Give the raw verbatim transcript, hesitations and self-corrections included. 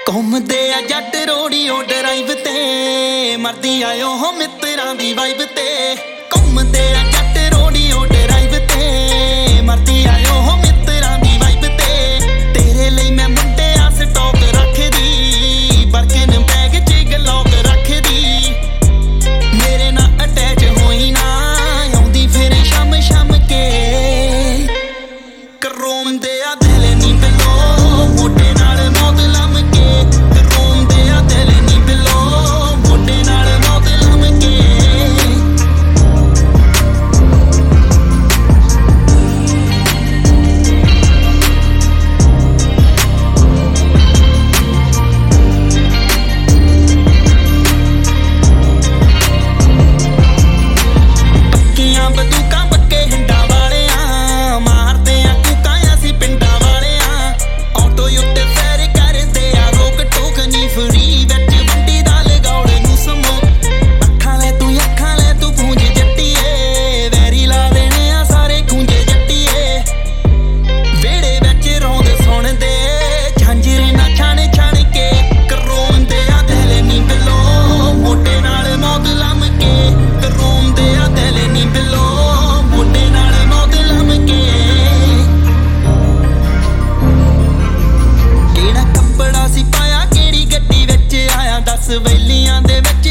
ਘੁੰਮਦੇ ਆ ਜੱਟ ਰੋੜੀਓ ਡਰਾਈਵ ਤੇ, ਮਰਦੀ ਆਇਓ ਹੋ ਮਿੱਤਰਾਂ ਦੀ ਵਾਈਬ ਤੇ। ਘੁੰਮਦੇ ਆ ਜੱਟ ਰੋੜੀਓ ਡਰਾਈਵ ਤੇ, ਮਰਦੀ ਆਇਓ ਹੋ ਮਿੱਤਰਾਂ ਦੀ ਵਾਈਬ ਤੇ। ਤੇਰੇ ਲਈ ਮੈਂ ਮੁੰਡਿਆ ਸਟਾਕ ਰੱਖਦੀ, ਬਰਕਨ ਬੈਗ ਚ ਗਲੌਕ ਰੱਖਦੀ। ਮੇਰੇ ਨਾਲ ਅਟੈਚ ਹੋਈ ਨਾ, ਆਉਂਦੀ ਫਿਰ ਸ਼ਮ ਸ਼ਮ ਕੇ। ਕਰੋਂਦੇ ਆ ਦਿਲ ਨੀ ਬਿਲੋ, ਮੋਢੇ ਨਾਲ ਮੌਤ ਲੰਮ ਕੇ। ਕਰੋਂਦੇ ਆ ਦਿਲ ਨੀ ਬਿਲੋ, ਮੋਢੇ ਨਾਲ ਮੌਤ ਲੰਮ ਕੇ। ਪੱਕੀਆਂ ਬੰਦੂਕਾਂ ਪੱਕੇ ਹਿੰਡਾਂ ਵਾਲਿਆਂ, ਮਾਰਦੇ ਆ ਕੂਕਾਂ ਅਸੀਂ ਪਿੰਡਾਂ ਵਾਲਿਆਂ। ਆਟੋ ਉੱਤੇ ਫੇਰ ਕਰਦੇ ਆ ਰੋਕ ਟੋਕ ਨੀ, ਫਰੀ ਵਿੱਚ ਵੰਡੀ ਦਾ ਲਗਾਉਣ ਨੂੰ ਸਮੋ। ਅੱਖਾਂ ਲੈ ਤੂੰ ਅੱਖਾਂ ਲੈ ਤੂੰ ਗੂੰਜ ਜੱਟੀਏ, ਵੈਰੀ ਲਾ ਦੇਣੇ ਆ ਸਾਰੇ ਗੂੰਜੇ ਜੱਟੀਏ। ਵਿਹੜੇ ਵਿੱਚ ਰੌਂਦ ਸੁਣਦੇ ਝਾਂਜਰੇ ਨਾ ਛਾਣ ਛਾਣ ਕੇ। ਕਰੋਂਦੇ ਆ ਦਿਲ ਨੀ ਬਿਲੋ, ਮੋਢੇ ਨਾਲ ਮੌਤ ਲੰਮ ਕੇ। ਕਰੋਂਦੇ ਆ ਦਿਲ ਨੀ ਬਿਲੋ, ਮੋਢੇ ਨਾਲ ਮੌਤ ਲੰਮ ਕੇ। ਕਿਹੜਾ ਕੱਪੜਾ ਸੀ ਪਾਇਆ, ਕਿਹੜੀ ਗੱਡੀ ਵਿੱਚ ਆਇਆ, ਦਸ ਵੈਲੀਆਂ ਦੇ ਵਿੱਚ